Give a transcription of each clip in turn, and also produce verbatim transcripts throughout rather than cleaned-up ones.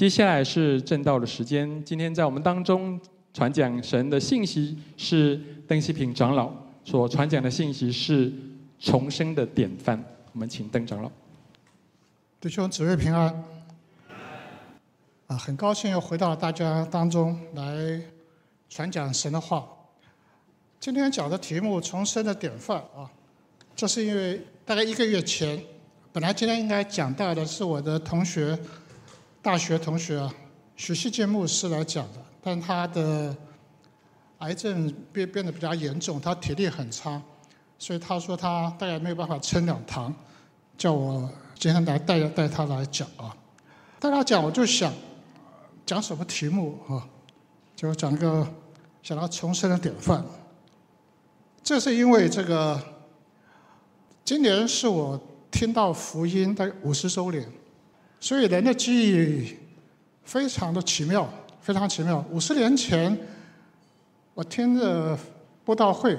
接下来是正道的时间。今天在我们当中传讲神的信息是邓希平长老所传讲的信息是重生的典范。我们请邓长老。 弟兄姊妹平安。啊，很高兴又回到大家当中来传讲神的话。今天讲的题目重生的典范啊，这是因为大概一个月前，本来今天应该讲到的是我的同学，大学同学啊，许锡健牧师来讲的，但他的癌症变变得比较严重，他体力很差，所以他说他大概没有办法撑两堂，叫我今天来带带他来讲啊。带他讲，我就想讲什么题目啊？就讲个想到重生的典范。这是因为这个，今年是我听到福音的五十周年，所以人的记忆非常的奇妙，非常奇妙。五十年前，我听的布道会，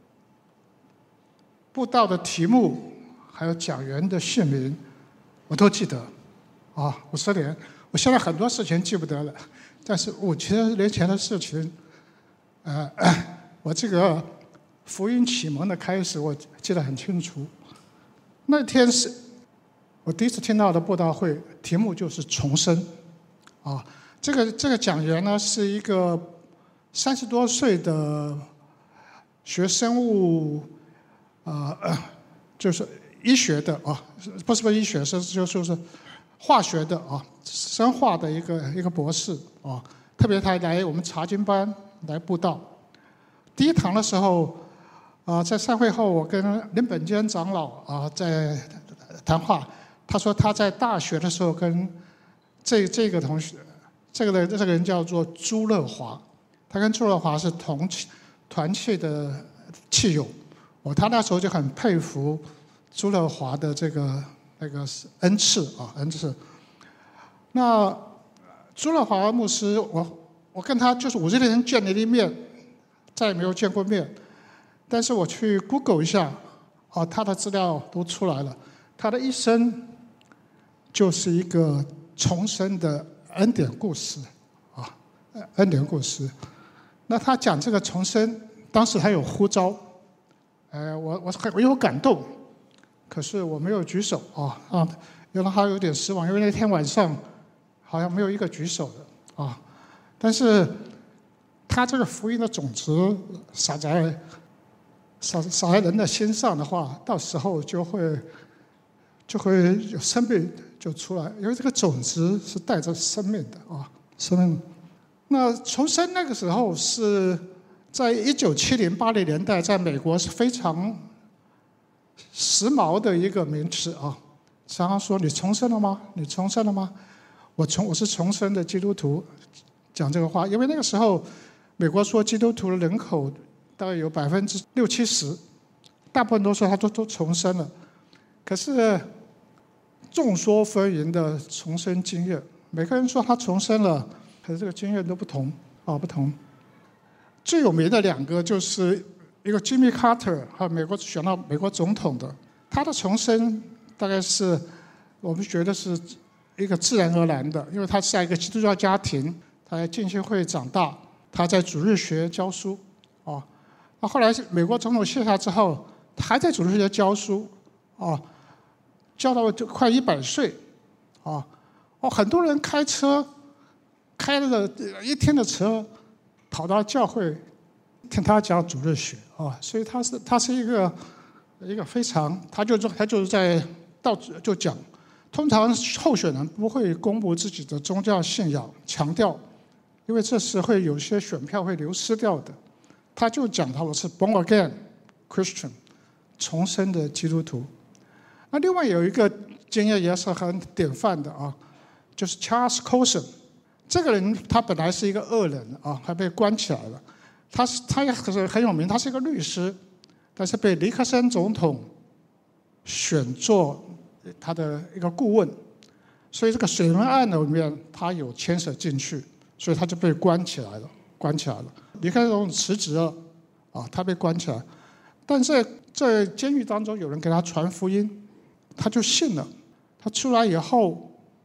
布道的题目还有讲员的姓名，我都记得。啊，五十年，我现在很多事情记不得了，但是五十年前的事情，呃，我这个福音启蒙的开始，我记得很清楚。那天是我第一次听到的布道会，题目就是重生。啊，这个这个讲员呢是一个三十多岁的学生物，呃，就是医学的啊，不是不是医学，是就就是化学的啊，生化的一个一个博士啊。特别他来我们查经班来布道。第一堂的时候，啊，在散会后，我跟林本坚长老啊在谈话。他说他在大学的时候跟这这个同学，这个人这个人叫做朱乐华，他跟朱乐华是同团契的契友。我他那时候就很佩服朱乐华的这个那个恩赐啊恩赐。那朱乐华牧师，我我跟他就是五十年前见了一面，再也没有见过面。但是我去 Google 一下，啊，他的资料都出来了。他的一生就是一个重生的恩典故事，啊，恩典故事。那他讲这个重生，当时他有呼召，呃，我我很我有感动，可是我没有举手啊啊，让他有点失望，因为那天晚上好像没有一个举手的啊。但是他这个福音的种子撒在撒撒在人的心上的话，到时候就会就会有生命就出来，因为这个种子是带着生命的啊，生命。那重生那个时候是在一九七零八零年代，在美国是非常时髦的一个名词啊。常常说你重生了吗？你重生了吗？我重我是重生的基督徒，讲这个话，因为那个时候美国说基督徒的人口大概有百分之六七十，大部分都说他都都重生了。可是众说纷纭的重生经验，每个人说他重生了，可是这个经验都不同啊，不同。最有名的两个就是一个 Jimmy Carter， 还有美国选到美国总统的，他的重生大概是我们觉得是一个自然而然的，因为他是在一个基督教家庭，他在浸信会长大，他在主日学教书啊。那后来美国总统卸下之后，他还在主日学教书啊，教到就快一百岁啊。哦，很多人开车开了一天的车跑到教会听他讲主日学啊，所以他是他是一个一个非常，他就他就是在到就讲，通常候选人不会公布自己的宗教信仰，强调，因为这时会有些选票会流失掉的。他就讲他我是 born again Christian， 重生的基督徒。那另外有一个经验也是很典范的啊，就是 Charles Colson。这个人他本来是一个恶人啊，还被关起来了。他是他也是很有名，他是一个律师，但是被尼克森总统选做他的一个顾问，所以这个水门案里面他有牵涉进去，所以他就被关起来了，关起来了。尼克森总统辞职了，啊，他被关起来，但是在监狱当中有人给他传福音，他就信了。他出来以后，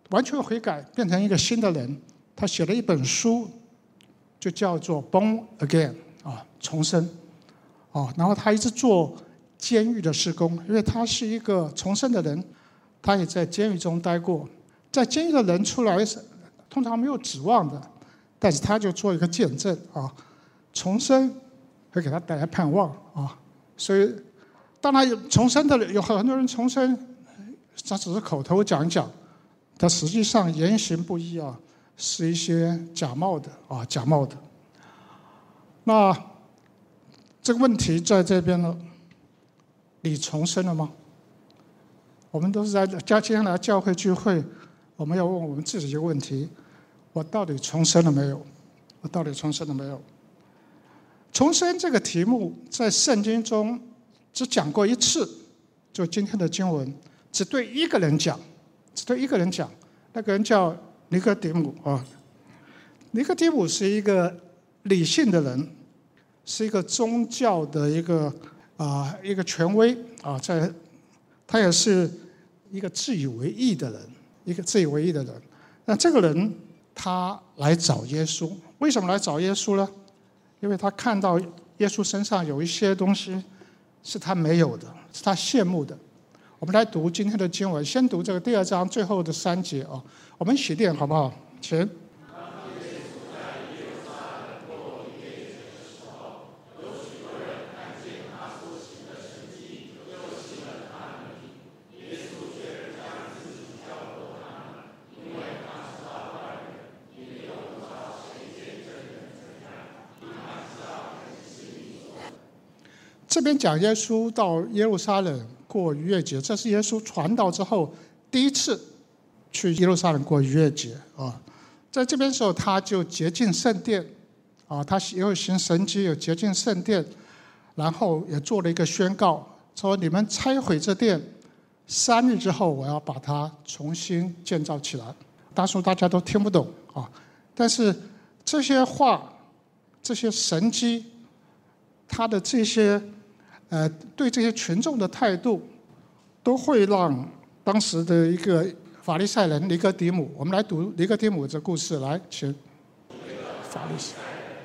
完全悔改，变成一个新的人。他写了一本书，就叫做《Born Again》啊，重生。哦，然后他一直做监狱的事工，因为他是一个重生的人，他也在监狱中待过。在监狱的人出来通常没有指望的，但是他就做一个见证啊，重生会给他带来盼望啊。所以，当然有重生的人，有很多人重生，他只是口头讲讲，他实际上言行不一啊，是一些假冒的啊，假冒的。那这个问题在这边呢，你重生了吗？我们都是在教接下来教会聚会，我们要问我们自己一个问题：我到底重生了没有？我到底重生了没有？重生这个题目在圣经中只讲过一次，就今天的经文，只对一个人讲，只对一个人讲，那个人叫尼哥底母啊。尼哥底母是一个理性的人，是一个宗教的一个啊、呃、一个权威啊，在他也是一个自以为义的人，一个自以为义的人。那这个人他来找耶稣，为什么来找耶稣呢？因为他看到耶稣身上有一些东西是他没有的，是他羡慕的。我们来读今天的经文，先读这个第二章最后的三节啊，我们一起念好不好？请。这边讲耶稣到耶路撒冷过逾越节，这是耶稣传道之后第一次去耶路撒冷过逾越节啊。在这边的时候，他就洁净圣殿啊，他有行神迹，有洁净圣殿，然后也做了一个宣告，说你们拆毁这殿，三日之后我要把它重新建造起来。当时大家都听不懂啊，但是这些话、这些神迹，他的这些呃，对这些群众的态度，都会让当时的一个法利赛人尼哥底母，我们来读尼哥底母这故事，来，请。法利赛。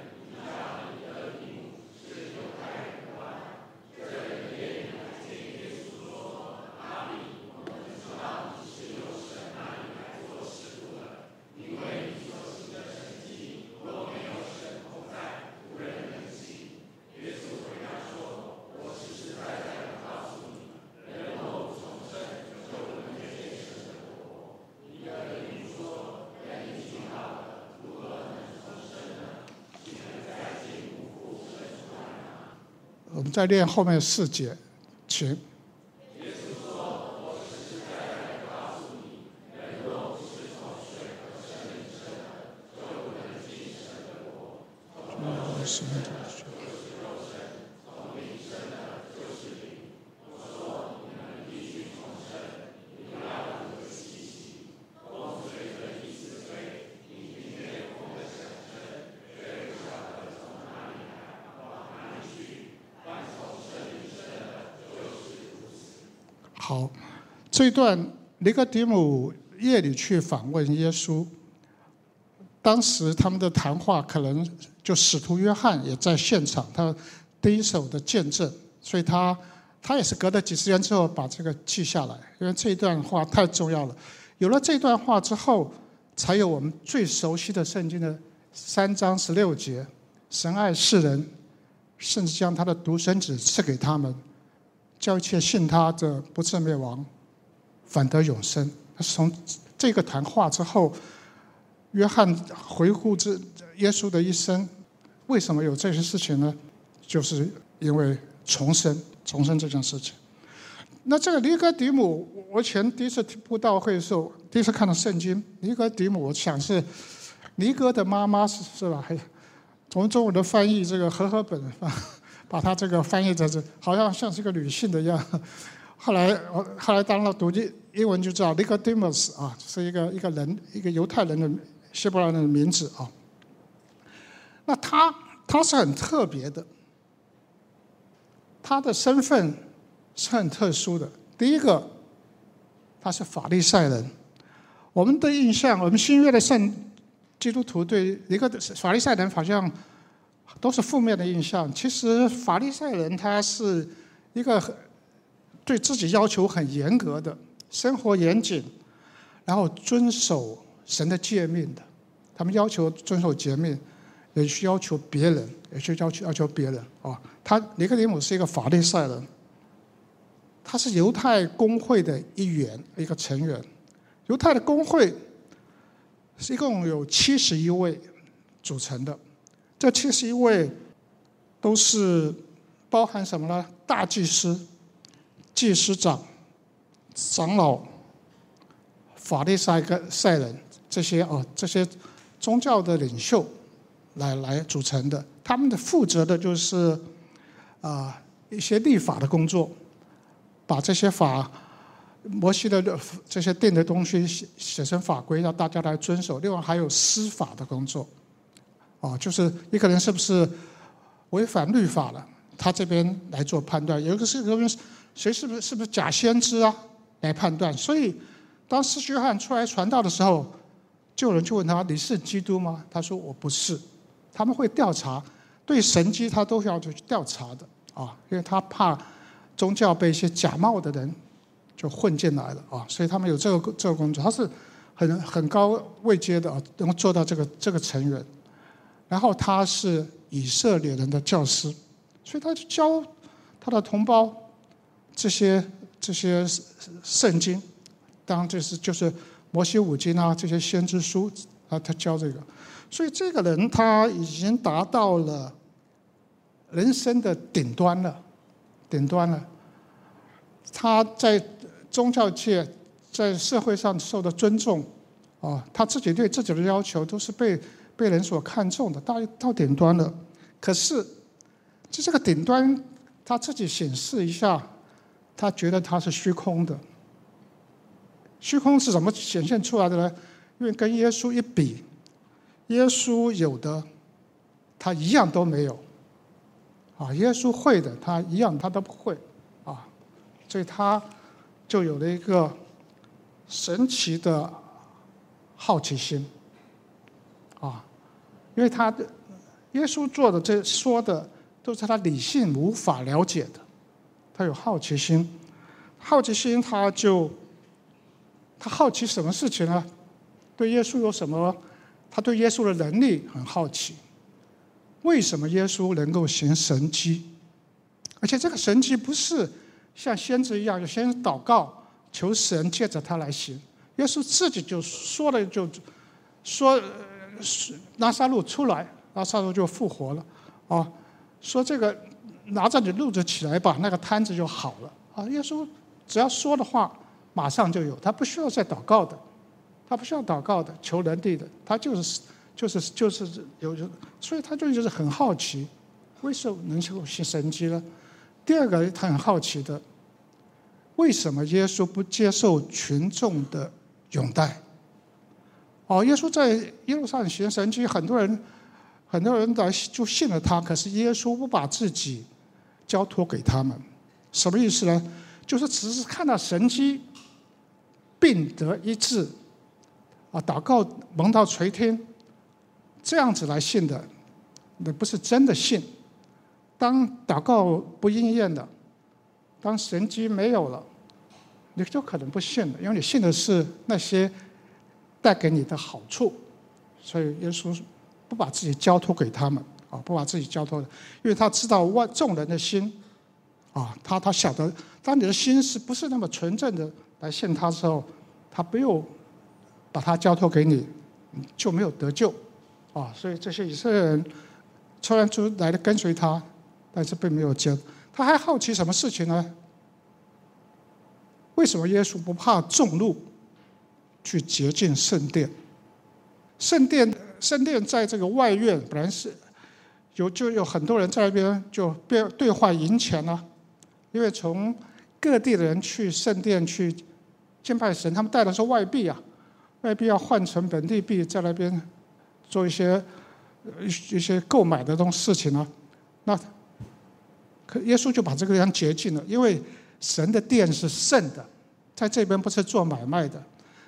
我们再念后面四节，请。好，这一段尼哥底母夜里去访问耶稣，当时他们的谈话可能就使徒约翰也在现场，他第一手的见证，所以他他也是隔了几十年之后把这个记下来，因为这一段话太重要了。有了这段话之后，才有我们最熟悉的圣经的三章十六节：神爱世人，甚至将他的独生子赐给他们，叫一切信他的不至灭亡，反得永生。是从这个谈话之后，约翰回顾这耶稣的一生，为什么有这些事情呢？就是因为重生，重生这件事情。那这个尼哥底母，我以前第一次布道会的时候，第一次看到圣经，尼哥底母，我想是尼哥的妈妈是是吧？还从中文的翻译，这个和合本把它这个翻译在这，好像像是个女性的样。后来我后来当了读英文就知道 Nicodemus 啊，是一个一个人，一个犹太人的希伯来人的名字啊。那他他是很特别的，他的身份是很特殊的。第一个，他是法利赛人。 我们的印象，我们新约的圣基督徒对一个法利赛人好像都是负面的印象。其实法利赛人他是一个对自己要求很严格的，生活严谨，然后遵守神的诫命的。他们要求遵守诫命，也去要求别人，也去要求要求别人啊。他尼哥底母是一个法利赛人，他是犹太公会的一员，一个成员。犹太的公会是一共有七十一位组成的，这七十一位都是包含什么呢？大祭司、祭司长、长老、法利赛赛人这些哦，这些宗教的领袖来来组成的。他们的负责的就是啊、呃、一些立法的工作，把这些法。摩西的这些定的东西写写成法规，让大家来遵守。另外还有司法的工作，啊，就是一个人是不是违反律法了，他这边来做判断。有一个是个人谁是不是是不是假先知啊，来判断。所以当施洗约翰出来传道的时候，就有人就问他：“你是基督吗？”他说：“我不是。”他们会调查，对神迹他都要去调查的啊，因为他怕宗教被一些假冒的人。就混进来了啊，所以他们有这个这个工作，他是很很高位阶的啊，能够做到这个这个成员。然后他是以色列人的教师，所以他就教他的同胞这些这些圣经，当然这是就是摩西五经啊，这些先知书啊，他教这个。所以这个人他已经达到了人生的顶端了，顶端了。他在宗教界、在社会上受到尊重，啊，他自己对自己的要求都是被被人所看重的，到到顶端了。可是，就这个顶端，他自己显示一下，他觉得他是虚空的。虚空是怎么显现出来的呢？因为跟耶稣一比，耶稣有的，他一样都没有。啊，耶稣会的，他一样他都不会。啊。所以他就有了一个神奇的好奇心，啊，因为他耶稣做的这说的都是他理性无法了解的，他有好奇心，好奇心他就他好奇什么事情呢？对耶稣有什么？他对耶稣的能力很好奇，为什么耶稣能够行神迹？而且这个神迹不是像先知一样，有先祷告求神借着他来行。耶稣自己就说了，就说拿撒路出来，拿撒路就复活了啊！说这个拿着你褥子起来吧，那个瘫子就好了啊！耶稣只要说的话，马上就有，他不需要再祷告的，他不需要祷告的，求人地的，他就是就是就是有，所以他就就是很好奇，为什么能够行神迹呢？第二个他很好奇的，为什么耶稣不接受群众的拥戴？哦，耶稣在耶路撒冷行神迹，很多人很多人来就信了他，可是耶稣不把自己交托给他们，什么意思呢？就是只是看到神迹，病得医治，啊，祷告蒙到垂听，这样子来信的，那不是真的信。当祷告不应验了，当神迹没有了，你就可能不信了，因为你信的是那些带给你的好处，所以耶稣不把自己交托给他们啊，不把自己交托的，因为他知道万众人的心啊，他他晓得，当你的心是不是那么纯正的来信他之后，他不用把他交托给你，就没有得救啊。所以这些以色列人虽然就来了跟随他，但是并没有接。他还好奇什么事情呢？为什么耶稣不怕众怒去洁净圣殿？圣殿圣殿在这个外院本来是有就有很多人在那边就兑换银钱啊，因为从各地的人去圣殿去敬拜神，他们带的是外币啊，外币要换成本地币，在那边做一些一些购买的这种事情啊。那可耶稣就把这个人洁净了，因为神的殿是圣的，在这边不是做买卖的。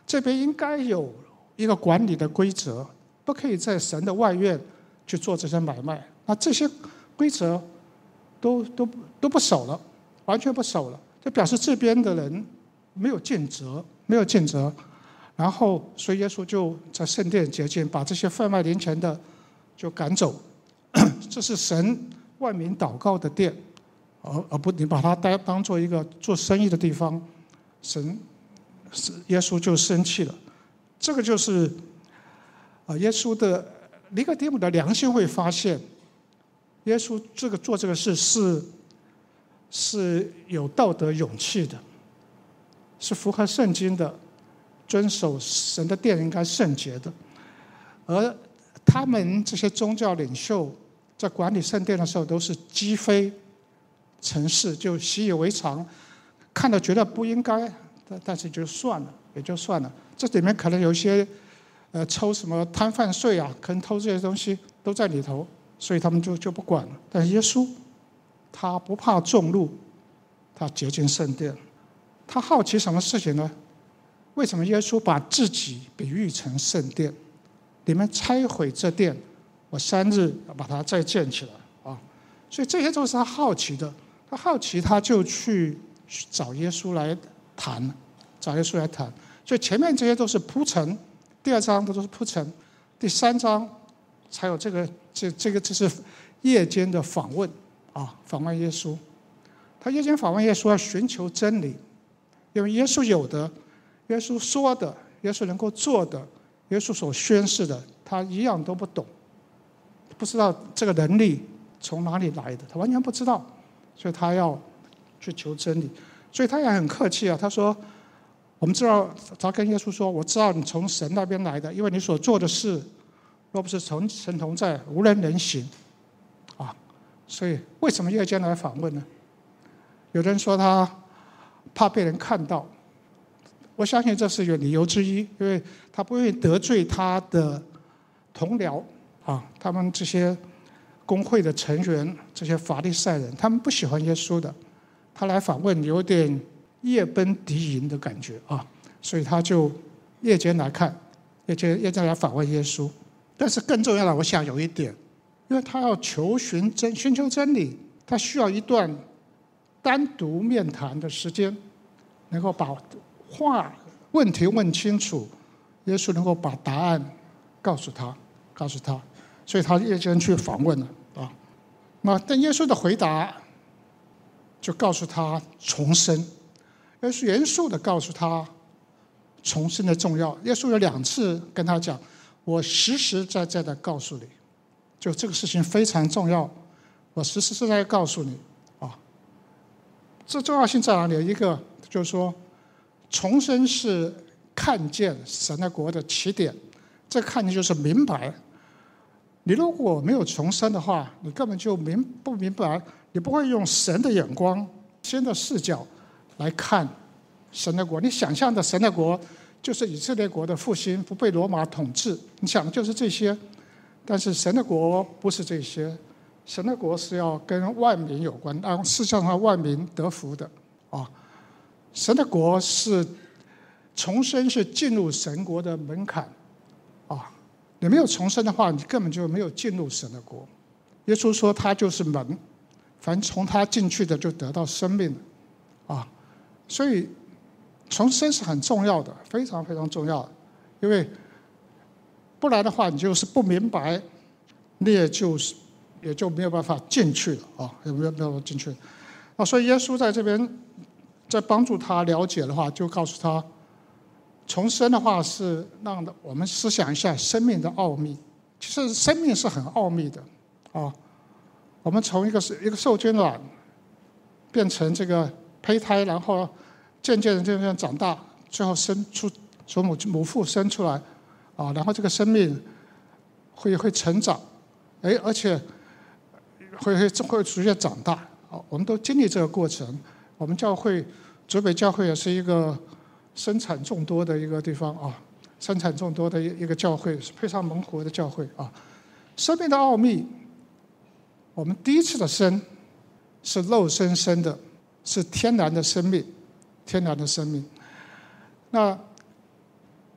这边应该有一个管理的规则，不可以在神的外院去做这些买卖。那这些规则都都都不守了，完全不守了，就表示这边的人没有尽责，没有尽责。然后，所以耶稣就在圣殿洁净，把这些贩卖零钱的就赶走。这是神万民祷告的殿，而而不你把它当当做一个做生意的地方，神耶稣就生气了。这个就是啊，耶稣的尼哥底母的良心会发现，耶稣这个做这个事是是有道德勇气的，是符合圣经的，遵守神的殿应该圣洁的。而他们这些宗教领袖在管理圣殿的时候，都是积非成是，就习以为常，看了觉得不应该，但但是就算了，也就算了。这里面可能有一些呃抽什么摊贩税啊，可能偷这些东西都在里头，所以他们就就不管了。但是耶稣他不怕众怒，他洁净圣殿。他好奇什么事情呢？为什么耶稣把自己比喻成圣殿？你们拆毁这殿，我三日要把它再建起来啊！所以这些都是他好奇的。他好奇，他就去找耶稣来谈，找耶稣来谈。所以前面这些都是铺陈，第二章都是铺陈，第三章才有这个这这个这是夜间的访问啊，访问耶稣。他夜间访问耶稣，要寻求真理，因为耶稣有的，耶稣说的，耶稣能够做的，耶稣所宣示的，他一样都不懂，不知道这个能力从哪里来的，他完全不知道，所以他要去求真理。所以他也很客气啊，他说：“我们知道，他跟耶稣说，我知道你从神那边来的，因为你所做的事，若不是从神同在，无人能行。”啊，所以为什么夜间来访问呢？有人说他怕被人看到。我相信这是一个理由之一，因为他不愿意得罪他的同僚啊，他们这些公会的成员，这些法利赛人，他们不喜欢耶稣的。他来访问有点夜奔敌营的感觉啊，所以他就夜间来看，夜间夜间来访问耶稣。但是更重要的，我想有一点，因为他要求寻真寻求真理，他需要一段单独面谈的时间，能够把话问题问清楚，耶稣能够把答案告诉他，告诉他，所以他夜间去访问了啊。那但耶稣的回答就告诉他重生，耶稣严肃地告诉他重生的重要。耶稣有两次跟他讲：“我实实在在地告诉你，就这个事情非常重要，我实实在在告诉你啊。”这重要性在哪里？一个就是说，重生是看见神的国的起点，这看见就是明白。你如果没有重生的话，你根本就明不明白，你不会用神的眼光、新的视角来看神的国。你想象的神的国就是以色列国的复兴，不被罗马统治，你想的就是这些。但是神的国不是这些，神的国是要跟万民有关，让世上的万民得福的啊。神的国是重生，是进入神国的门槛啊！你没有重生的话，你根本就没有进入神的国。耶稣说他就是门，凡从他进去的就得到生命啊！所以重生是很重要的，非常非常重要的，因为不然的话，你就是不明白，你也就是也就没有办法进去了啊，也没有没有办法进去啊！所以耶稣在这边。在帮助他了解的话，就告诉他，重生的话是让我们思想一下生命的奥秘。其实生命是很奥秘的啊。我们从一个一个受精卵变成这个胚胎，然后渐渐的渐渐长大，最后生出从母母腹生出来啊，然后这个生命会会成长，哎，而且会会会逐渐长大啊。我们都经历这个过程。我们教会竹北教会也是一个生产众多的一个地方啊，生产众多的一个教会，是非常蒙福的教会啊。生命的奥秘，我们第一次的生是肉身生的，是天然的生命，天然的生命。那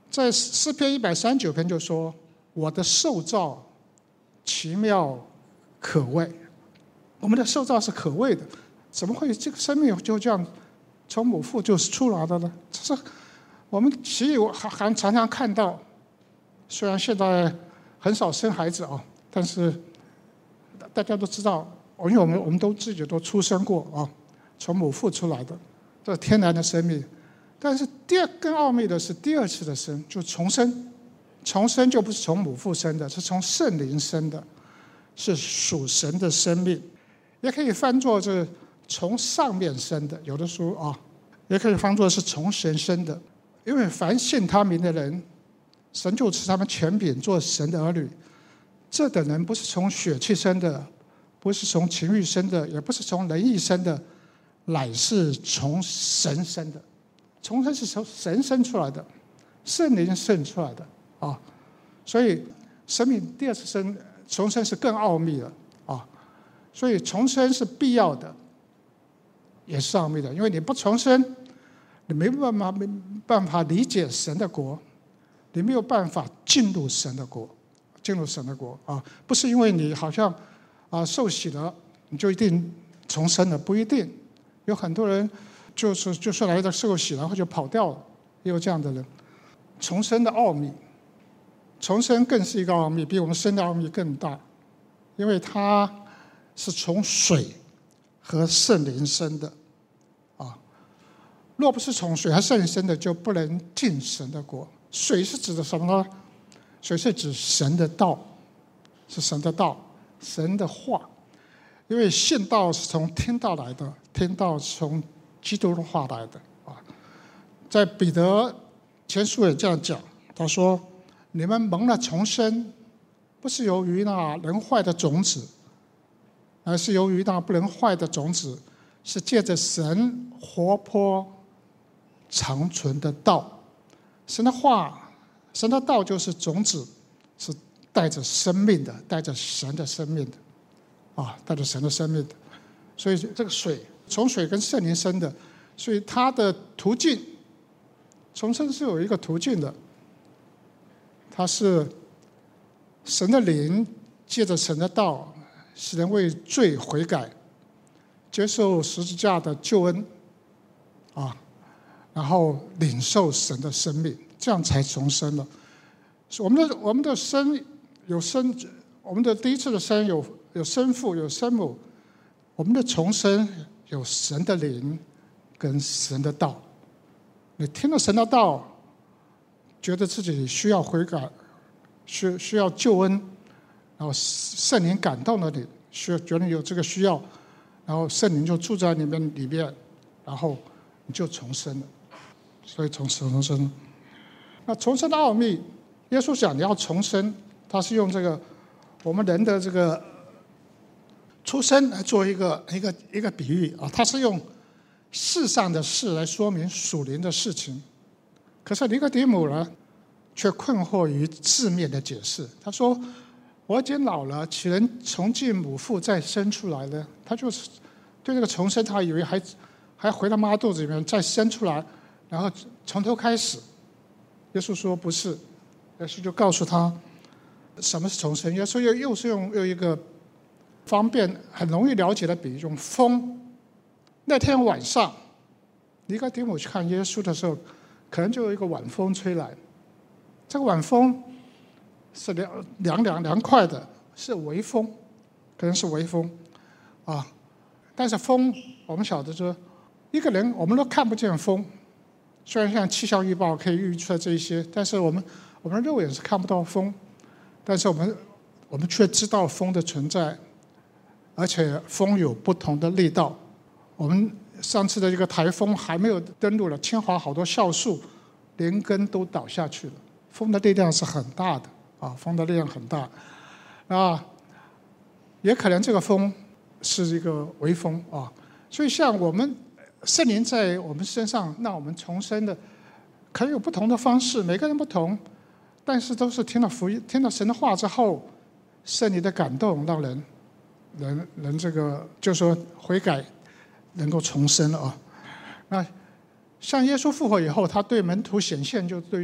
在诗篇一百三十九篇就说：“我的受造奇妙可畏。”我们的受造是可畏的，怎么会这个生命就这样从母腹就是出来的呢？这是我们其实还还常常看到，虽然现在很少生孩子啊，但是大家都知道，因为我们我们都自己都出生过啊，从母腹出来的，这是天然的生命。但是第二更奥秘的是第二次的生，就重生。重生就不是从母腹生的，是从圣灵生的，是属神的生命。也可以翻作是从上面生的，有的书啊，也可以翻作是从神生的。因为凡信他名的人，神就赐他们权柄做神的儿女。这等人不是从血气生的，不是从情欲生的，也不是从人意生的，乃是从神生的。重生是从神生出来的，圣灵生出来的啊。所以生命第二次生重生是更奥秘的啊。所以重生是必要的，也是奥秘的。因为你不重生，你没办法没办法理解神的国，你没有办法进入神的国，进入神的国啊！不是因为你好像啊受洗了，你就一定重生了，不一定。有很多人就是就是来的受洗，然后就跑掉了，也有这样的人。重生的奥秘，重生更是一个奥秘，比我们生的奥秘更大，因为它是从水和圣灵生的啊。若不是从水和圣灵生的，就不能进神的国。水是指的什么呢？水是指神的道，是神的道，神的话。因为信道是从听道来的，听道是从基督的话来的啊。在彼得前书也这样讲，他说：“你们蒙了重生，不是由于那能坏的种子，而是由于那不能坏的种子，是借着神活泼长存的道。神的话，神的道就是种子，是带着生命的，带着神的生命的，啊，带着神的生命的。所以这个水从水跟圣灵生的，所以它的途径，重生是有一个途径的，它是神的灵借着神的道，使人为罪悔改，接受十字架的救恩，啊，然后领受神的生命，这样才重生了。我们的我们的生有生，我们的第一次的生有有生父有生母，我们的重生有神的灵跟神的道。你听了神的道，觉得自己需要悔改，需需要救恩，然后圣灵感动了你，需觉得有这个需要，然后圣灵就住在你们里面，然后你就重生了。所以重重生，那重生的奥秘，耶稣讲你要重生，他是用这个我们人的这个出生来做一个一个一个比喻啊，他是用世上的事来说明属灵的事情。可是尼哥底母呢，却困惑于字面的解释。他说：“我已经老了，岂能重进母腹再生出来呢？”他就是对这个重生，他以为还还回到妈肚子里面再生出来，然后从头开始。耶稣说不是，耶稣就告诉他什么是重生。耶稣又又是用用一个方便很容易了解的比喻，用风。那天晚上，尼哥底母去看耶稣的时候，可能就有一个晚风吹来。这个晚风是凉凉凉凉快的，是微风，可能是微风啊。但是风，我们晓得说，一个人我们都看不见风。虽然像气象预报可以预测这一些，但是我们我们肉眼是看不到风，但是我们我们却知道风的存在，而且风有不同的力道。我们上次的这个台风还没有登陆了，清华好多校树连根都倒下去了。风的力量是很大的啊，风的力量很大啊，也可能这个风是一个微风啊。所以像我们圣灵在我们身上让我们重生的，可能有不同的方式，每个人不同，但是都是听了福音、听了神的话之后，圣灵的感动让人人人这个就说悔改，能够重生了啊。那像耶稣复活以后，他对门徒显现，就对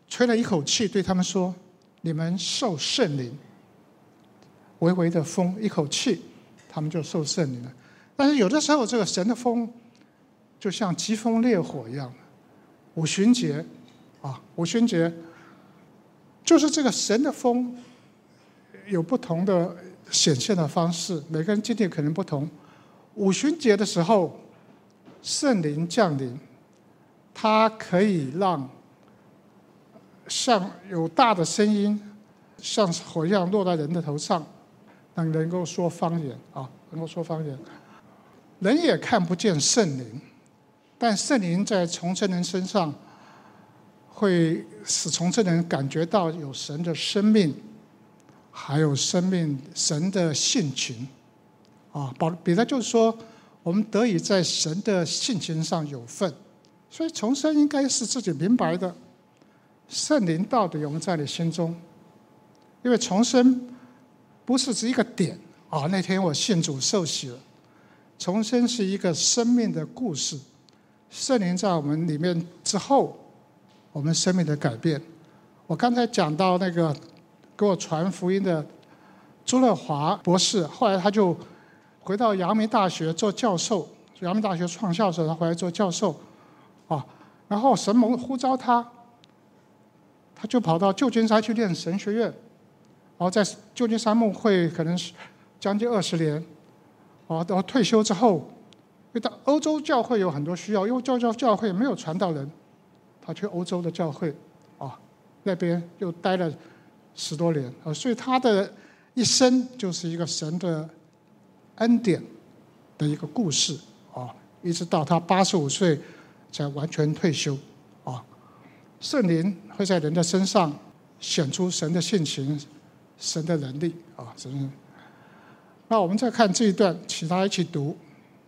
吹了一口气，对他们说：“你们受圣灵。”微微的风，一口气，他们就受圣灵了。但是有的时候，这个神的风就像疾风烈火一样。五旬节啊，五旬节就是这个神的风有不同的显现的方式，每个人经历可能不同。五旬节的时候，圣灵降临，它可以让像有大的声音，像火一样落在人的头上，让能够说方言啊，能够说方言。人也看不见圣灵，但圣灵在重生人身上，会使重生人感觉到有神的生命，还有生命神的性情啊。保彼得就是说，我们得以在神的性情上有份，所以重生应该是自己明白的。圣灵到底有没有在你心中？因为重生不是只一个点啊，那天我信主受洗了。重生是一个生命的故事，圣灵在我们里面之后，我们生命的改变。我刚才讲到那个给我传福音的朱乐华博士，后来他就回到阳明大学做教授，阳明大学创校的时候，他回来做教授啊，然后神蒙呼召他，他就跑到旧金山去念神学院，然后在旧金山牧会可能是将近二十年，啊，到退休之后，因为到欧洲教会有很多需要，因为教教教会没有传道人，他去欧洲的教会，啊，那边又待了十多年，啊，所以他的一生就是一个神的恩典的一个故事，啊，一直到他八十五岁才完全退休，啊，圣灵会在人的身上显出神的性情、神的能力，啊，神。那我们再看这一段，请大家一起读。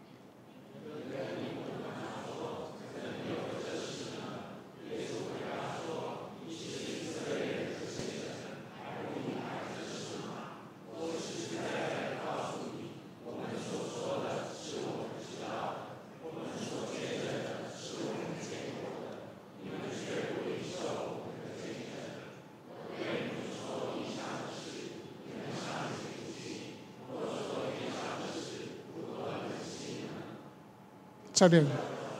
这边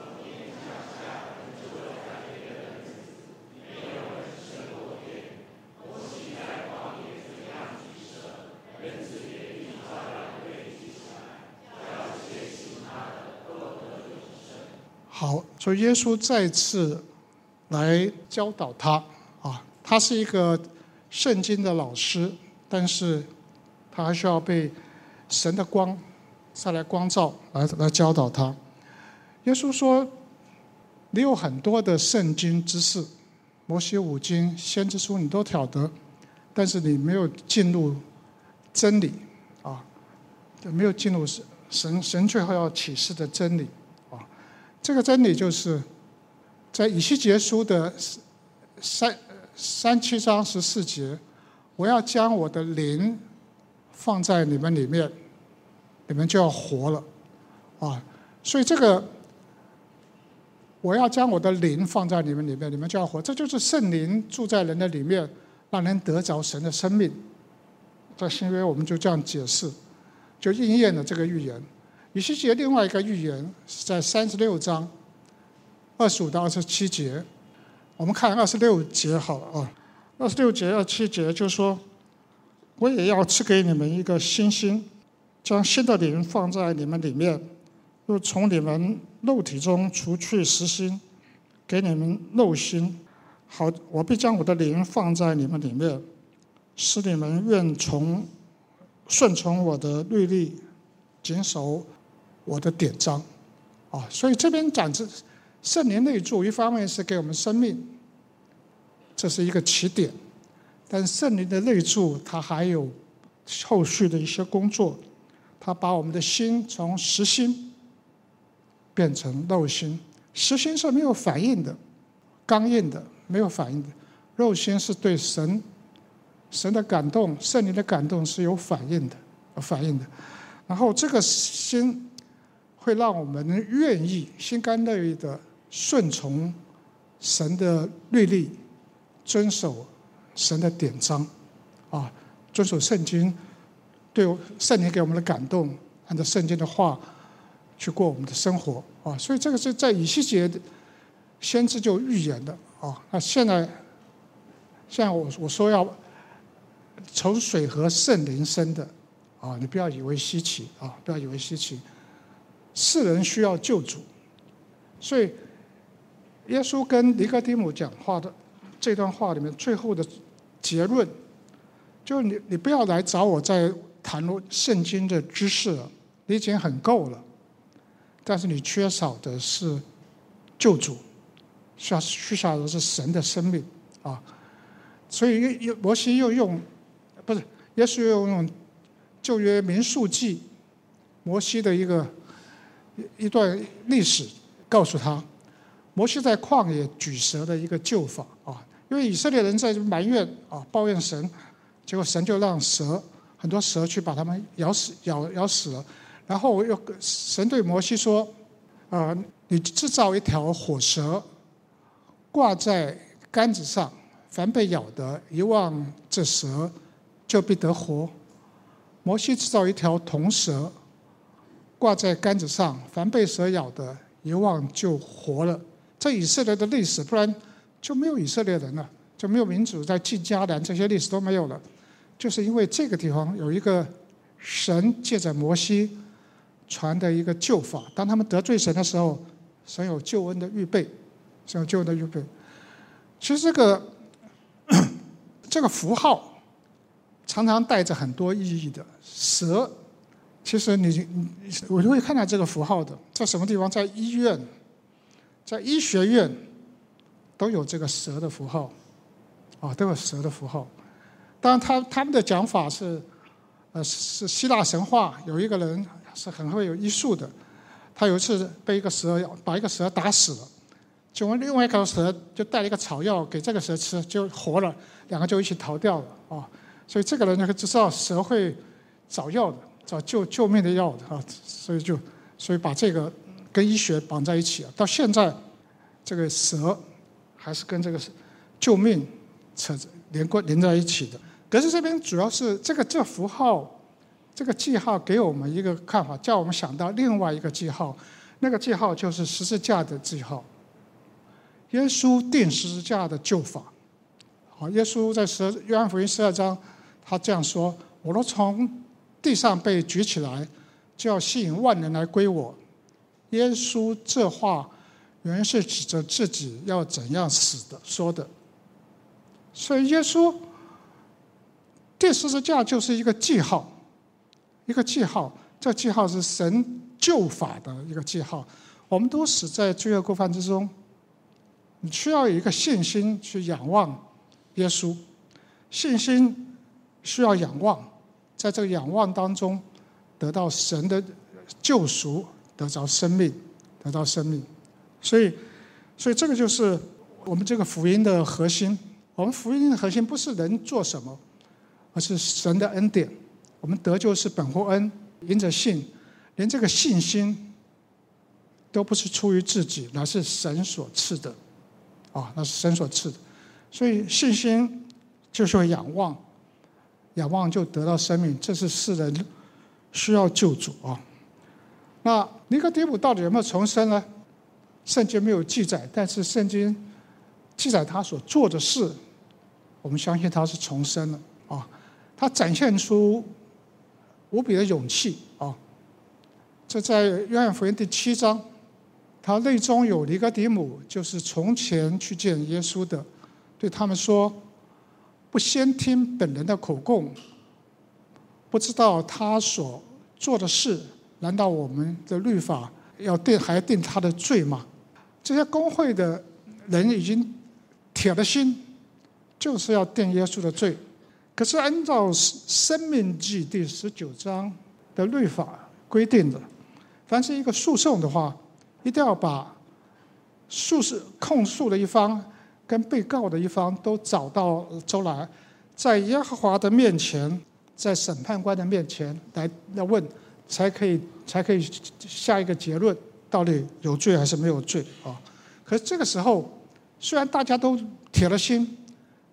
好，所以耶稣再次来教导他啊，他是一个圣经的老师，但是他还需要被神的光再来光照，来来教导他。耶稣说：“你有很多的圣经知识，摩西五经、先知书你都晓得，但是你没有进入真理啊，没有进入神神最后要启示的真理啊。这个真理就是在以西结书的三三七章十四节，我要将我的灵放在你们里面，你们就要活了啊。所以这个。”我要将我的灵放在你们里面，你们就要活。这就是圣灵住在人的里面，让人得着神的生命。在新约我们就这样解释，就应验了这个预言。以西结另外一个预言是在三十六章二十五到二十七节。我们看二十六节好了啊，二十六节、二十七节就说：“我也要赐给你们一个新心，将新的灵放在你们里面。”又从你们肉体中除去实心，给你们肉心。好，我必将我的灵放在你们里面，使你们愿从顺从我的律例，谨守我的典章。啊，所以这边讲这圣灵内住，一方面是给我们生命，这是一个起点，但圣灵的内住，它还有后续的一些工作，它把我们的心从实心变成肉心，实心是没有反应的，刚硬的，没有反应的；肉心是对神、神的感动、圣灵的感动是有反应的，有反应的。然后这个心会让我们愿意心甘乐意的顺从神的律例， 遵守神的典章，啊，遵守圣经，对圣灵给我们的感动，按照圣经的话去过我们的生活啊。所以这个是在以西结先知就预言的啊。那现在，现在我我说要从水和圣灵生的啊，你不要以为稀奇啊，不要以为稀奇。世人需要救主，所以耶稣跟尼哥底母讲话的这段话里面最后的结论，就你你不要来找我在谈论圣经的知识了，你已经很够了，但是你缺少的是救主，缺缺少的是神的生命啊。所以摩西又用不是耶稣又用旧约民数记摩西的一个一段历史告诉他，摩西在旷野举蛇的一个救法啊，因为以色列人在埋怨啊抱怨神，结果神就让蛇很多蛇去把他们咬死咬咬死了，然后又神对摩西说，啊、呃，你制造一条火蛇，挂在杆子上，凡被咬的，一望这蛇，就必得活。摩西制造一条铜蛇，挂在杆子上，凡被蛇咬的，一望就活了。这以色列的历史，不然就没有以色列人了，就没有民主，在进迦南这些历史都没有了。就是因为这个地方有一个神借着摩西传的一个救法，当他们得罪神的时候，神有救恩的预备，神有救恩的预备。其实这个这个符号常常带着很多意义的。蛇，其实你你我就会看到这个符号的，在什么地方？在医院，在医学院都有这个蛇的符号，啊，都有蛇的符号。当然他，他他们的讲法是，呃，是希腊神话，有一个人是很会有医术的，他有一次被一个蛇咬，把一个蛇打死了，就另外一条蛇就带了一个草药给这个蛇吃，就活了，两个就一起逃掉了啊。所以这个人就知道蛇会找药的，找救救命的药的啊，所以就所以把这个跟医学绑在一起了。到现在，这个蛇还是跟这个救命扯连贯连在一起的。可是这边主要是这个这符号，这个记号给我们一个看法，叫我们想到另外一个记号，那个记号就是十字架的记号。耶稣钉十字架的救法。好，耶稣在十约翰福音十二章，他这样说：“我若从地上被举起来，就要吸引万人来归我。”耶稣这话原是指着自己要怎样死的说的。所以耶稣钉十字架就是一个记号，一个记号。这记号是神救法的一个记号。我们都死在罪恶过犯之中，你需要有一个信心去仰望耶稣，信心需要仰望，在这个仰望当中得到神的救赎，得着生命，得到生命。所以，所以这个就是我们这个福音的核心。我们福音的核心不是人做什么，而是神的恩典。我们得救是本乎恩，因着信，连这个信心都不是出于自己，乃是神所赐的，啊，那是神所赐的。所以信心就是会仰望，仰望就得到生命，这是世人需要救主啊。那尼哥底母到底有没有重生呢？圣经没有记载，但是圣经记载他所做的事，我们相信他是重生了啊。他展现出无比的勇气啊。这在约翰福音第七章，他内中有尼哥底母，就是从前去见耶稣的，对他们说：“不先听本人的口供，不知道他所做的事，难道我们的律法要定还定他的罪吗？”这些公会的人已经铁了心，就是要定耶稣的罪。可是按照申命记第十九章的律法规定的，凡是一个诉讼的话，一定要把诉是控诉的一方跟被告的一方都找到周来，在耶和华的面前，在审判官的面前来来问，才可以才可以下一个结论，到底有罪还是没有罪啊？可是这个时候，虽然大家都铁了心，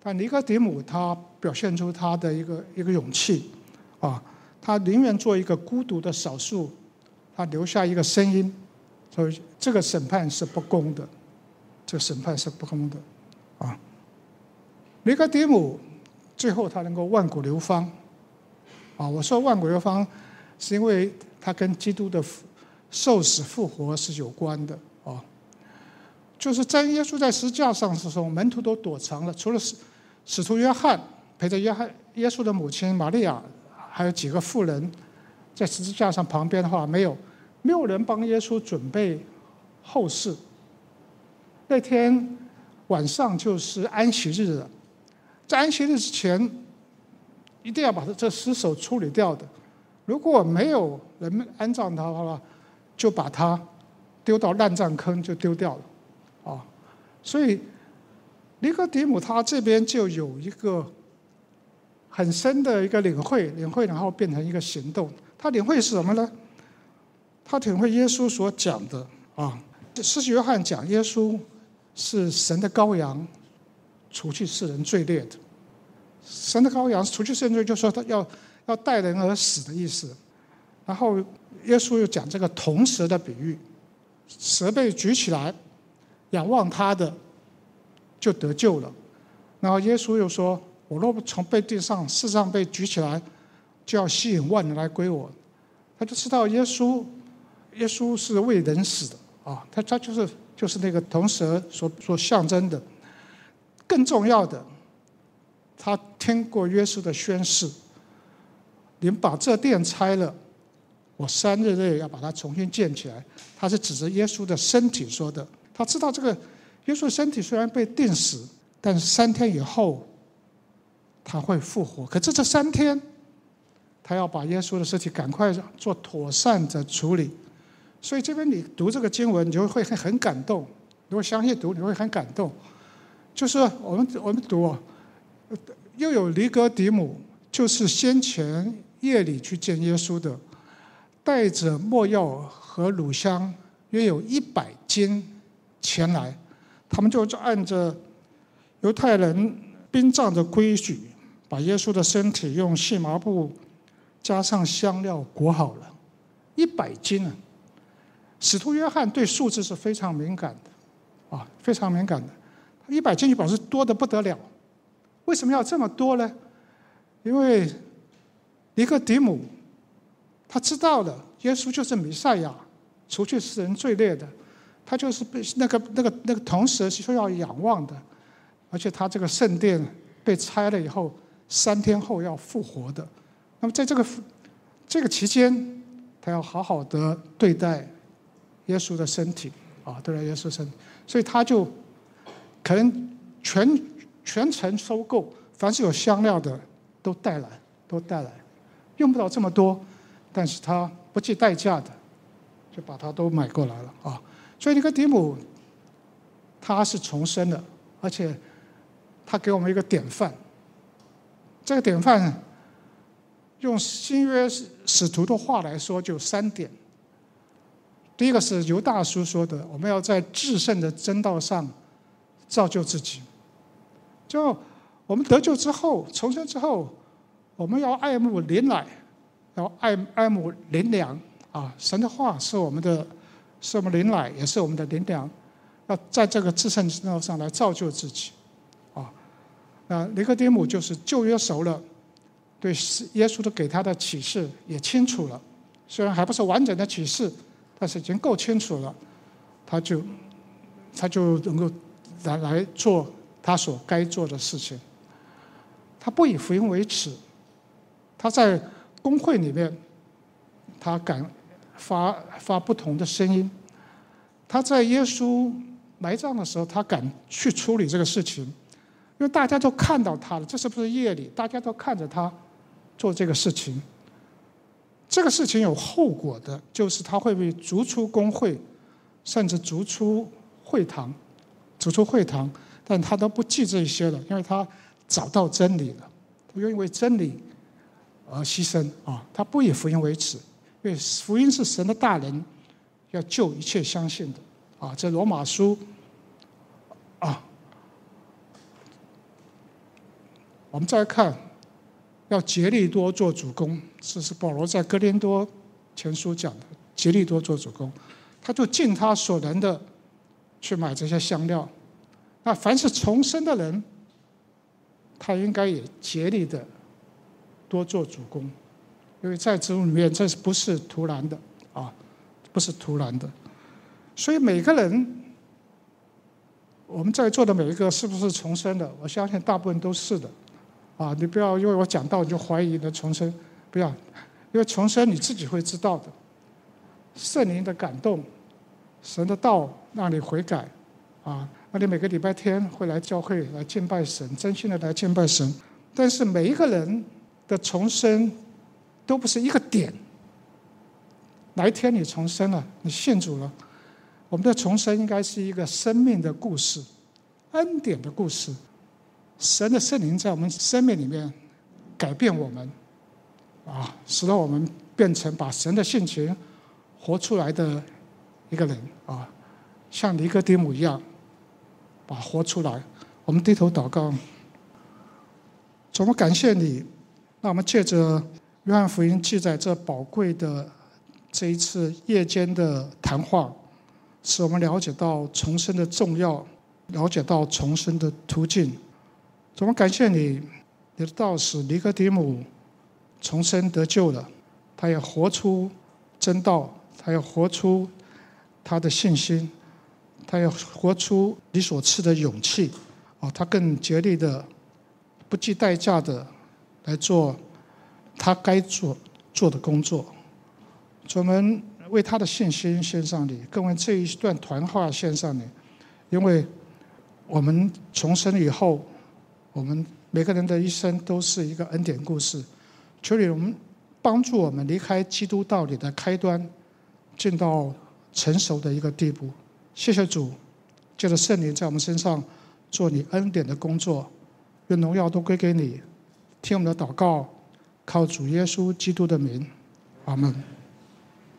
但尼哥底母他表现出他的一个一个勇气啊，他宁愿做一个孤独的少数，他留下一个声音，所以这个审判是不公的，这个审判是不公的啊。尼哥底母最后他能够万古流芳啊，我说万古流芳是因为他跟基督的受死复活是有关的啊。就是在耶稣在十字架上的时候，门徒都躲藏了，除了使使徒约翰陪着约翰耶稣的母亲玛利亚，还有几个妇人在十字架上旁边的话，没有没有人帮耶稣准备后事。那天晚上就是安息日了，在安息日之前，一定要把这尸首处理掉的。如果没有人安葬他的话，就把他丢到烂葬坑就丢掉了啊。所以尼哥底母他这边就有一个很深的一个领会，领会然后变成一个行动。他领会是什么呢？他领会耶稣所讲的啊，施洗约翰讲耶稣是神的羔羊，除去世人罪孽的。神的羔羊除去世人罪，就说他要要带人而死的意思。然后耶稣又讲这个铜蛇的比喻，蛇被举起来，仰望他的就得救了。然后耶稣又说，我若从被地上世上被举起来，就要吸引万人来归我。他就知道耶稣耶稣是为人死的啊，他他就是就是那个铜蛇所所象征的。更重要的，他听过耶稣的宣誓，你们把这殿拆了，我三日内要把它重新建起来。他是指着耶稣的身体说的。他知道这个耶稣的身体虽然被钉死，但是三天以后他会复活。可是这三天，他要把耶稣的尸体赶快做妥善的处理。所以这边你读这个经文，你就会很感动。如果详细读，你会很感动。就是我们我们读，又有尼哥底母，就是先前夜里去见耶稣的，带着没药和乳香，约有一百斤前来。他们就按着犹太人殡葬的规矩，把耶稣的身体用细麻布加上香料裹好了，一百斤啊！使徒约翰对数字是非常敏感的，啊，非常敏感的。一百斤就表示多得不得了。为什么要这么多呢？因为尼哥底母他知道了，耶稣就是弥赛亚，除去世人罪孽的，他就是被那个那个那个铜蛇是说要仰望的，而且他这个圣殿被拆了以后，三天后要复活的。那么在这个这个期间，他要好好的对待耶稣的身体啊，对待耶稣身体，所以他就可能全全程收购，凡是有香料的都带来，都带来，用不到这么多，但是他不计代价的就把它都买过来了啊。所以尼哥底母他是重生的，而且他给我们一个典范。这个典范用新约使徒的话来说，就有三点。第一个是犹大书说的，我们要在至圣的真道上造就自己。就我们得救之后，重生之后，我们要爱慕灵奶，要爱爱慕灵粮啊！神的话是我们的，是我们灵奶，也是我们的灵粮。要在这个至圣真道上来造就自己啊！那尼哥底母就是旧约熟了，对耶稣的给他的启示也清楚了，虽然还不是完整的启示，但是已经够清楚了，他就他就能够来来做他所该做的事情。他不以福音为耻，他在公会里面，他敢发发不同的声音。他在耶稣埋葬的时候，他敢去处理这个事情，因为大家都看到他了，这是不是夜里？大家都看着他做这个事情。这个事情有后果的，就是他会被逐出公会，甚至逐出会堂，逐出会堂。但他都不记这些了，因为他找到真理了，他愿意为真理而牺牲啊！他不以福音为耻，因为福音是神的大能，要救一切相信的啊！这罗马书啊， 我们再看，要竭力多做主工，这是保罗在哥林多前书讲的，竭力多做主工，他就尽他所能的去买这些香料。那凡是重生的人，他应该也竭力的多做主工，因为在主里面这不是突然的啊，不是突然的。所以每个人，我们在座的每一个是不是重生的？我相信大部分都是的啊！你不要因为我讲到你就怀疑你的重生，不要，因为重生你自己会知道的。圣灵的感动，神的道让你悔改啊！那你每个礼拜天会来教会来敬拜神，真心的来敬拜神。但是每一个人的重生都不是一个点。哪一天你重生了，你信主了，我们的重生应该是一个生命的故事，恩典的故事。神的圣灵在我们生命里面改变我们，啊，使得我们变成把神的性情活出来的一个人啊，像尼哥底母一样。把活出来，我们低头祷告。主，我们感谢你，那我们借着约翰福音记载这宝贵的这一次夜间的谈话，使我们了解到重生的重要，了解到重生的途径。主，我们感谢你，你的道使尼哥底母重生得救了，他也活出真道，他也活出他的信心。他要活出你所赐的勇气，啊，他更竭力的、不计代价的来做他该做做的工作。我们为他的信心献上你，更为这一段谈话献上你，因为我们重生以后，我们每个人的一生都是一个恩典故事。求你我们帮助我们离开基督道理的开端，进到成熟的一个地步。谢谢主，借着圣灵在我们身上做你恩典的工作，愿荣耀都归给你。听我们的祷告，靠主耶稣基督的名，阿们。